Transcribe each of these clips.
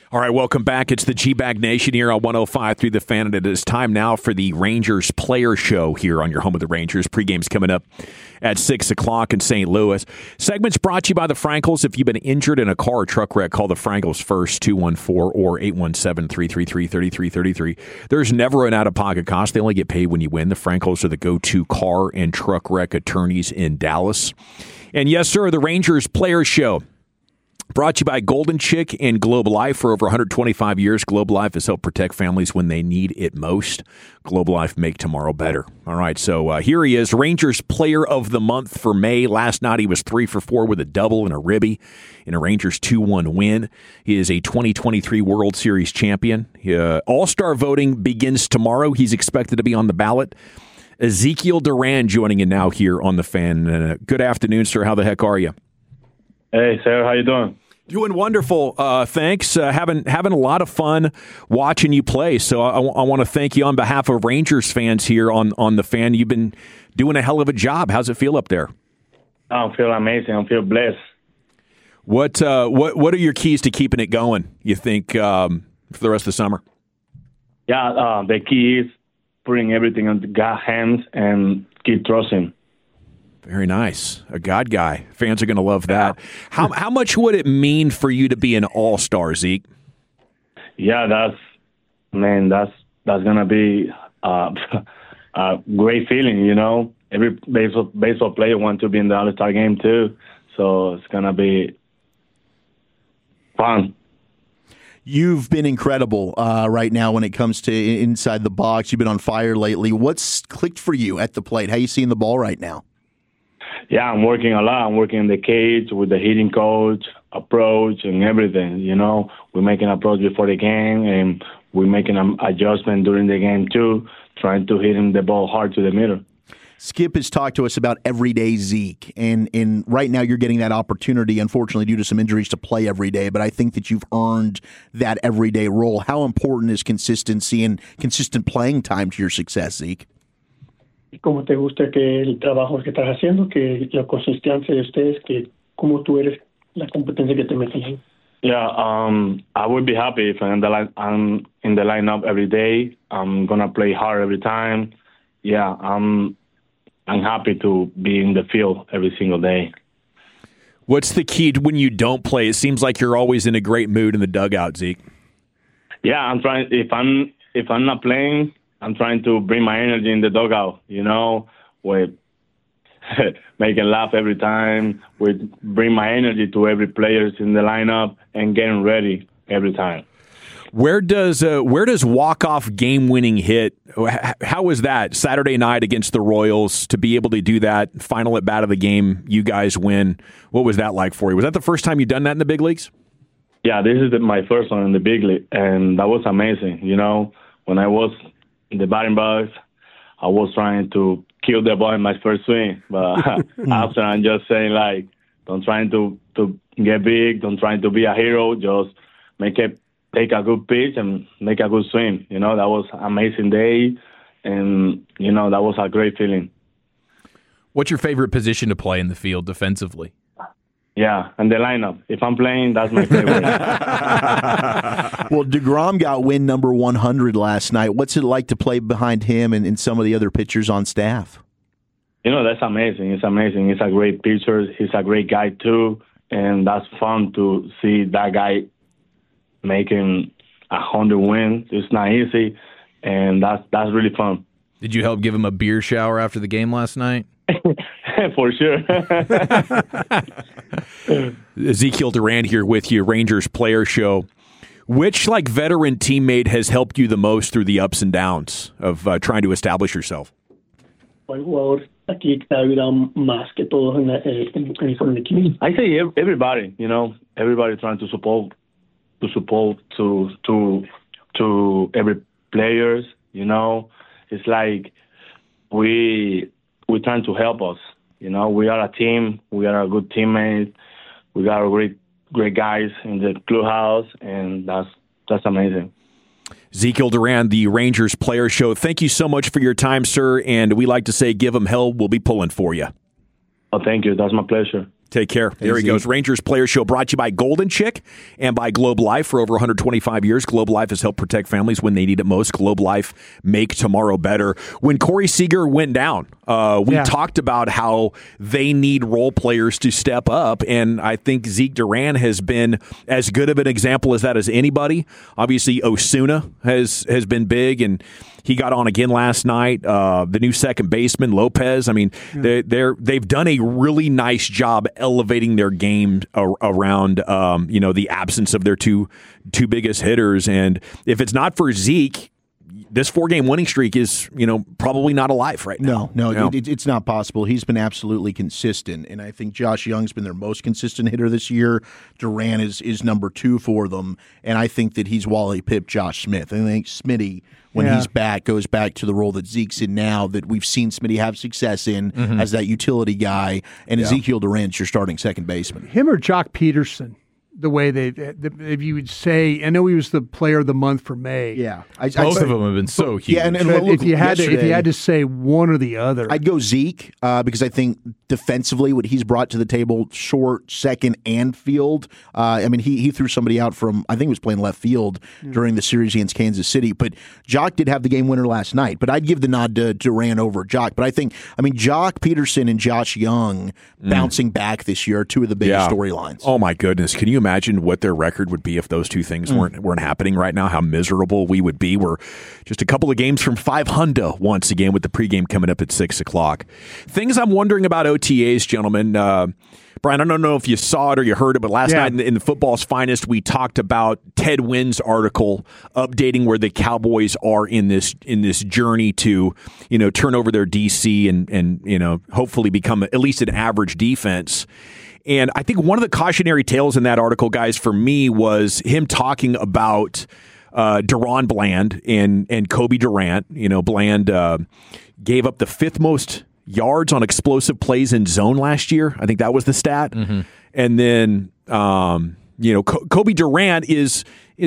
All right, welcome back. It's the G-Bag Nation here on 105 through the Fan, and it is time now for the Rangers Player Show here on your home of the Rangers. Pregame's coming up at 6 o'clock in St. Louis. Segment's brought to you by the Frankels. If you've been injured in a car or truck wreck, call the Frankels first, 214 or 817-333-3333. There's never an out-of-pocket cost. They only get paid when you win. The Frankels are the go-to car and truck wreck attorneys in Dallas. And yes, sir, the Rangers Player Show. Brought to you by Golden Chick and Globe Life. For over 125 years, Globe Life has helped protect families when they need it most. Globe Life, make tomorrow better. All right, so here he is, Rangers Player of the Month for May. Last night he was 3 for 4 with a double and a ribby in a Rangers 2-1 win. He is a 2023 World Series champion. All-Star voting begins tomorrow. He's expected to be on the ballot. Ezekiel Duran joining you now here on The Fan. Good afternoon, sir. How the heck are you? Hey, Sarah, how you doing? Doing wonderful, thanks. Having a lot of fun watching you play. So I want to thank you on behalf of Rangers fans here on The Fan. You've been doing a hell of a job. How's it feel up there? I feel amazing. I feel blessed. What are your keys to keeping it going, you think, for the rest of the summer? Yeah, the key is putting everything into God's hands and keep trusting. Very nice. A God guy. Fans are going to love that. How much would it mean for you to be an all-star, Zeke? Yeah, that's going to be a great feeling, you know. Every baseball player wants to be in the All-Star game too, so it's going to be fun. You've been incredible right now when it comes to inside the box. You've been on fire lately. What's clicked for you at the plate? How are you seeing the ball right now? Yeah, I'm working a lot. I'm working in the cage with the hitting coach, approach, and everything. You know, we're making approach before the game, and we're making an adjustment during the game too, trying to hit him the ball hard to the middle. Skip has talked to us about everyday Zeke, and right now you're getting that opportunity, unfortunately, due to some injuries, to play every day, but I think that you've earned that everyday role. How important is consistency and consistent playing time to your success, Zeke? ¿Cómo te gusta que el trabajo que estás haciendo, que la consistencia de ustedes, que cómo tú eres, la competencia que te meten ahí? Yeah, I would be happy if I'm in the lineup every day. I'm gonna play hard every time. Yeah, I'm happy to be in the field every single day. What's the key to when you don't play? It seems like you're always in a great mood in the dugout, Zeke. Yeah, I'm trying. If I'm not playing, I'm trying to bring my energy in the dugout, you know, with making laugh every time, with bring my energy to every players in the lineup and getting ready every time. Where does walk-off game-winning hit? How was that Saturday night against the Royals to be able to do that? Final at bat of the game, you guys win. What was that like for you? Was that the first time you'd done that in the big leagues? Yeah, this is my first one in the big league, and that was amazing. You know, when I was in the batting box, I was trying to kill the ball in my first swing. But after, I'm just saying, like, don't try to get big, don't try to be a hero, just take a good pitch and make a good swing. You know, that was an amazing day, and, you know, that was a great feeling. What's your favorite position to play in the field defensively? Yeah, and the lineup. If I'm playing, that's my favorite. Well, DeGrom got win number 100 last night. What's it like to play behind him and some of the other pitchers on staff? You know, that's amazing. It's amazing. He's a great pitcher. He's a great guy, too. And that's fun to see that guy making 100 wins. It's not easy, and that's really fun. Did you help give him a beer shower after the game last night? For sure. Ezekiel Duran here with you, Rangers Player Show. Which veteran teammate has helped you the most through the ups and downs of trying to establish yourself? ¿Cuál jugador aquí te ha ayudado más que todos en el equipo? I say everybody. You know, everybody trying to support to every players. You know, it's like we're trying to help us. You know, we are a team. We are a good teammate. We got great guys in the clubhouse, and that's amazing. Ezekiel Duran, the Rangers Player Show. Thank you so much for your time, sir. And we like to say, give them hell. We'll be pulling for you. Oh, thank you. That's my pleasure. Take care. There he goes. Rangers Player Show brought to you by Golden Chick and by Globe Life. For over 125 years, Globe Life has helped protect families when they need it most. Globe Life, make tomorrow better. When Corey Seager went down, we talked about how they need role players to step up, and I think Zeke Duran has been as good of an example as that as anybody. Obviously, Osuna has been big, and he got on again last night. The new second baseman, Lopez. I mean, they've done a really nice job elevating their game around the absence of their two biggest hitters. And if it's not for Zeke, this 4-game winning streak is, probably not alive right now. No. It's not possible. He's been absolutely consistent, and I think Josh Young's been their most consistent hitter this year. Duran is number 2 for them, and I think that he's Wally Pipp, Josh Smith. I think Smitty, when he's back, goes back to the role that Zeke's in now, that we've seen Smitty have success in as that utility guy, and Ezekiel Duran's your starting second baseman. Him or Jock Peterson? The way if you would say, I know he was the player of the month for May. Yeah, both of them have been so huge. Yeah, and if you had to say one or the other, I'd go Zeke because I think defensively, what he's brought to the table, short, second, and field. He threw somebody out from, I think he was playing left field during the series against Kansas City. But Jock did have the game winner last night. But I'd give the nod to Duran over Jock. But I think, Jock Peterson and Josh Young bouncing back this year are two of the biggest storylines. Oh my goodness, can you imagine what their record would be if those two things weren't happening right now? How miserable we would be. We're just a couple of games from 500 once again, with the pregame coming up at 6:00. Things I'm wondering about OTAs, gentlemen. Brian, I don't know if you saw it or you heard it, but last night in the Football's Finest, we talked about Ted Wynn's article updating where the Cowboys are in this journey to, turn over their DC and hopefully become at least an average defense. And I think one of the cautionary tales in that article, guys, for me, was him talking about DaRon Bland and Kobe Durant. Bland gave up the 5th most yards on explosive plays in zone last year. I think that was the stat. And then, Kobe Durant is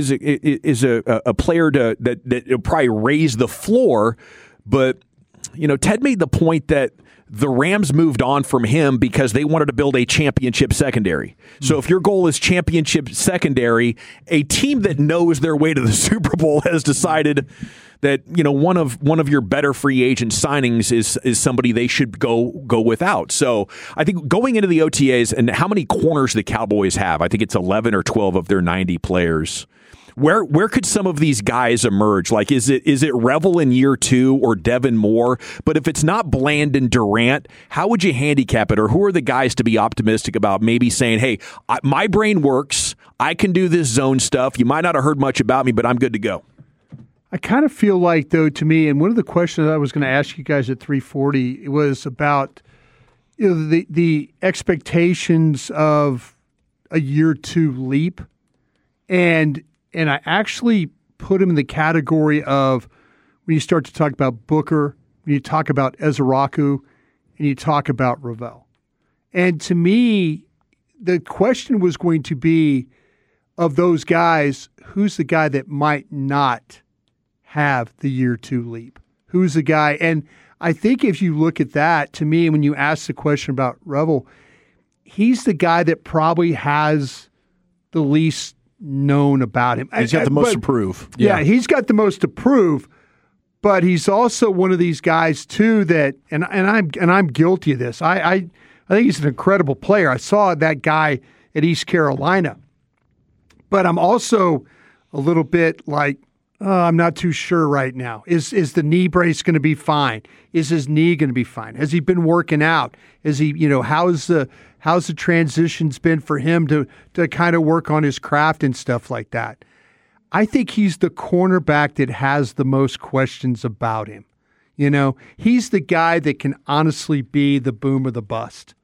a player that probably raise the floor. But, Ted made the point that the Rams moved on from him because they wanted to build a championship secondary. So if your goal is championship secondary, a team that knows their way to the Super Bowl has decided that one of your better free agent signings is somebody they should go without. So I think going into the OTAs and how many corners the Cowboys have, I think it's 11 or 12 of their 90 players. Where could some of these guys emerge? Like, is it Revel in year 2 or Devin Moore? But if it's not Bland and Durant, how would you handicap it? Or who are the guys to be optimistic about maybe saying, hey, my brain works. I can do this zone stuff. You might not have heard much about me, but I'm good to go. I kind of feel like, though, to me, and one of the questions I was going to ask you guys at 3:40 was about the expectations of a year 2 leap. And I actually put him in the category of when you start to talk about Booker, when you talk about Ezraku, and you talk about Ravel. And to me, the question was going to be, of those guys, who's the guy that might not have the year 2 leap? Who's the guy? And I think if you look at that, to me, when you ask the question about Revel, he's the guy that probably has the least known about him. He's got the most to prove. Yeah, he's got the most to prove, but he's also one of these guys too that, and I'm guilty of this. I think he's an incredible player. I saw that guy at East Carolina, but I'm also a little bit like, I'm not too sure right now. Is the knee brace going to be fine? Is his knee going to be fine? Has he been working out? Is he, how's the transitions been for him to kind of work on his craft and stuff like that? I think he's the cornerback that has the most questions about him. He's the guy that can honestly be the boom or the bust.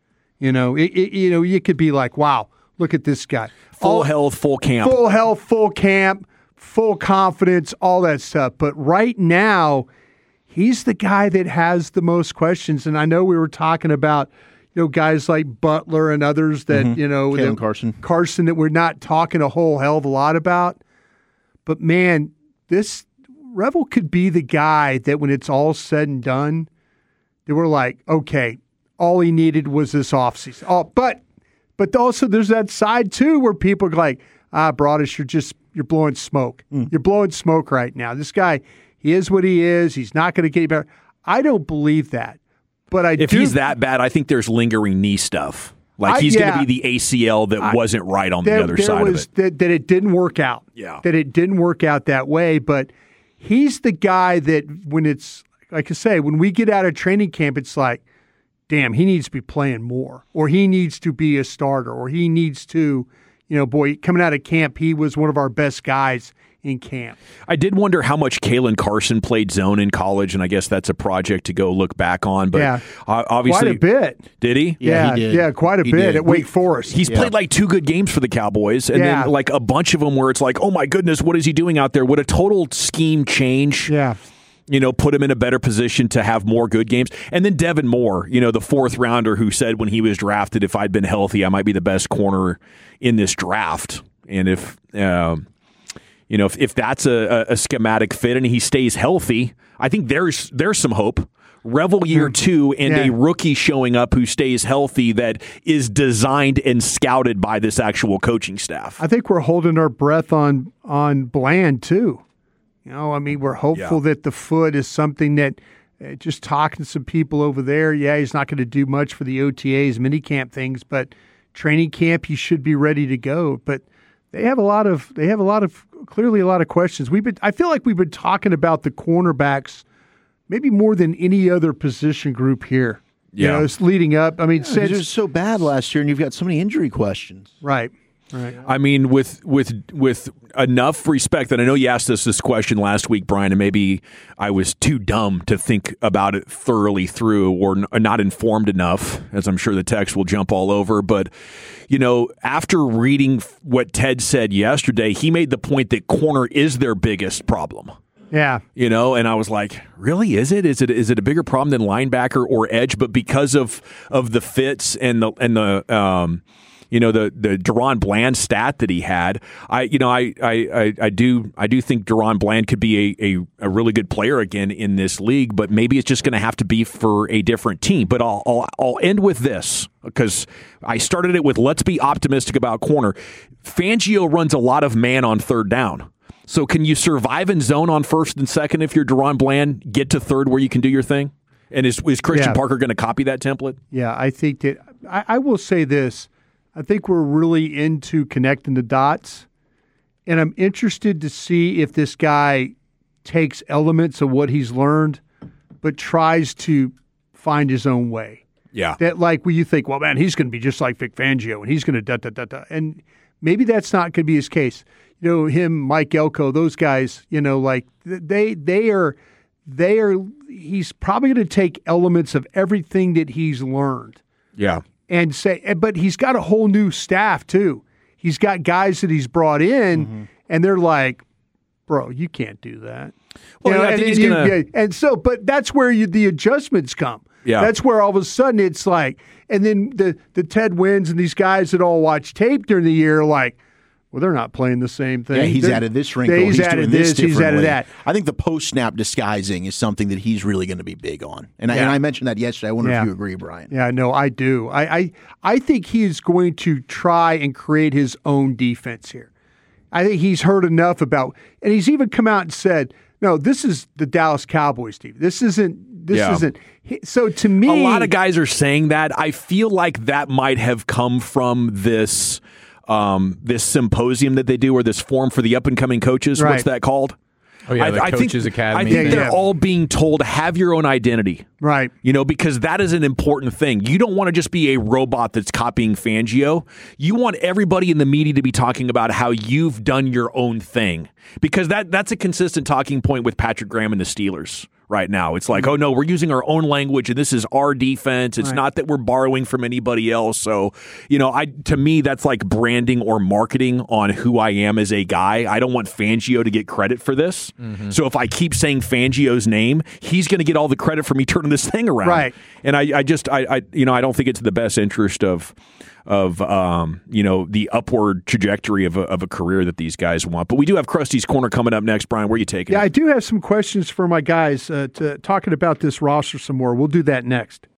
You could be like, wow, look at this guy. Full health, full camp. Full health, full camp. Full confidence, all that stuff. But right now, he's the guy that has the most questions. And I know we were talking about, guys like Butler and others that, Carson that we're not talking a whole hell of a lot about. But man, this Revel could be the guy that when it's all said and done, they were like, okay, all he needed was this offseason. But But also there's that side too where people are like, Broadus, you're blowing smoke. You're blowing smoke right now. This guy, he is what he is. He's not going to get any better. I don't believe that. But if he's that bad, I think there's lingering knee stuff. Like he's going to be the ACL that wasn't right on the other side of it. That it didn't work out. Yeah. That it didn't work out that way. But he's the guy that when it's, like I say, when we get out of training camp, it's like, damn, he needs to be playing more. Or he needs to be a starter. Or he needs to, coming out of camp, he was one of our best guys in camp. I did wonder how much Kalen Carson played zone in college, and I guess that's a project to go look back on. But obviously, quite a bit. Did he? Yeah, he did. Yeah, quite a bit at Wake Forest. He's played like 2 good games for the Cowboys, and then like a bunch of them where it's like, oh my goodness, what is he doing out there? Would a total scheme change? Yeah. Put him in a better position to have more good games. And then Devin Moore, the 4th rounder who said when he was drafted, if I'd been healthy, I might be the best corner in this draft. And if that's a schematic fit and he stays healthy, I think there's some hope. Revel year 2 and a rookie showing up who stays healthy that is designed and scouted by this actual coaching staff. I think we're holding our breath on Bland too. We're hopeful that the foot is something that just talking to some people over there, he's not going to do much for the OTAs, minicamp things, but training camp, he should be ready to go. But they have clearly a lot of questions. I feel like we've been talking about the cornerbacks maybe more than any other position group here. Yeah. It's leading up. Since it was so bad last year, and you've got so many injury questions. Right. With enough respect, and I know you asked us this question last week, Brian, and maybe I was too dumb to think about it thoroughly through or not informed enough, as I'm sure the text will jump all over. But, after reading what Ted said yesterday, he made the point that corner is their biggest problem. Yeah. And I was like, really? Is it a bigger problem than linebacker or edge? But because of the fits and the Deron Bland stat that he had, I do think Deron Bland could be a really good player again in this league, but maybe it's just going to have to be for a different team. But I'll end with this because I started it with let's be optimistic about corner. Fangio runs a lot of man on 3rd down. So can you survive in zone on 1st and 2nd if you're Deron Bland, get to 3rd where you can do your thing? And is Christian Parker going to copy that template? Yeah, I think that I will say this. I think we're really into connecting the dots, and I'm interested to see if this guy takes elements of what he's learned but tries to find his own way. Yeah. That like when you think, well, man, he's going to be just like Vic Fangio, and he's going to da-da-da-da. And maybe that's not going to be his case. Him, Mike Elko, those guys, they are he's probably going to take elements of everything that he's learned. Yeah. And but he's got a whole new staff too. He's got guys that he's brought in, and they're like, "Bro, you can't do that." Well, I think he's gonna. But that's where the adjustments come. Yeah, that's where all of a sudden it's like, and then the Ted Wins and these guys that all watch tape during the year are like, well, they're not playing the same thing. Yeah, he's added this wrinkle. He's added doing this differently. He's added that. I think the post-snap disguising is something that he's really going to be big on. And I mentioned that yesterday. I wonder if you agree, Brian. Yeah, no, I do. I think he is going to try and create his own defense here. I think he's heard enough about, and he's even come out and said, no, this is the Dallas Cowboys team. This isn't. So to me, a lot of guys are saying that. I feel like that might have come from this symposium that they do, or this forum for the up-and-coming coaches. Right. What's that called? Oh, yeah, the Coaches Academy. I think they're all being told, have your own identity. Right. Because that is an important thing. You don't want to just be a robot that's copying Fangio. You want everybody in the media to be talking about how you've done your own thing. Because that's a consistent talking point with Patrick Graham and the Steelers right now. It's like, oh, no, we're using our own language, and this is our defense. It's not that we're borrowing from anybody else. So, to me, that's like branding or marketing on who I am as a guy. I don't want Fangio to get credit for this. Mm-hmm. So if I keep saying Fangio's name, he's going to get all the credit for me turning this thing around. Right. And I don't think it's in the best interest of the upward trajectory of a career that these guys want. But we do have Krusty's Corner coming up next. Brian, where are you taking it? I do have some questions for my guys talking about this roster some more. We'll do that next.